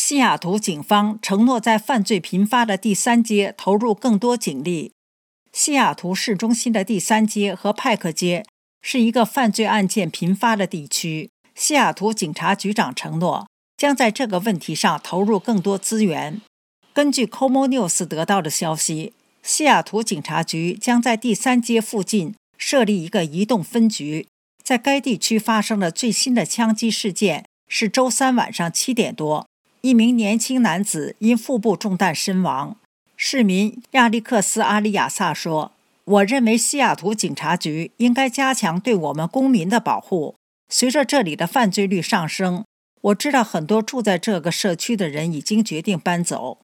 西雅图警方承诺在犯罪频发的第3街投入更多警力。西雅图市中心的第3街和派克街是一个犯罪案件频发的地区。西雅图警察局长承诺将在这个问题上投入更多资源。根据 Como News 得到的消息，西雅图警察局将在第3街附近设立一个移动分局。在该地区发生的最新的枪击事件是周3晚上7点多，一名年轻男子因腹部中弹身亡。市民亚历克斯·阿里亚萨说：“我认为西雅图警察局应该加强对我们公民的保护。随着这里的犯罪率上升，我知道很多住在这个社区的人已经决定搬走。”